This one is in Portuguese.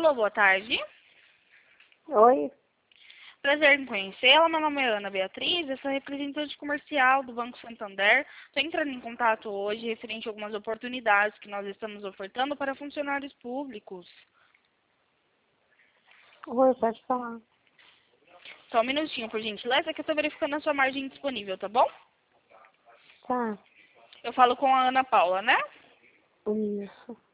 Alô, boa tarde. Oi, Prazer em conhecê-la. Meu nome é Ana Beatriz, eu sou representante comercial do Banco Santander. Estou entrando em contato hoje referente a algumas oportunidades que nós estamos ofertando para funcionários públicos. oi, pode falar. Só um minutinho, por gentileza, que eu estou verificando a sua margem disponível, tá bom? Tá, Eu falo com a Ana Paula, né? isso.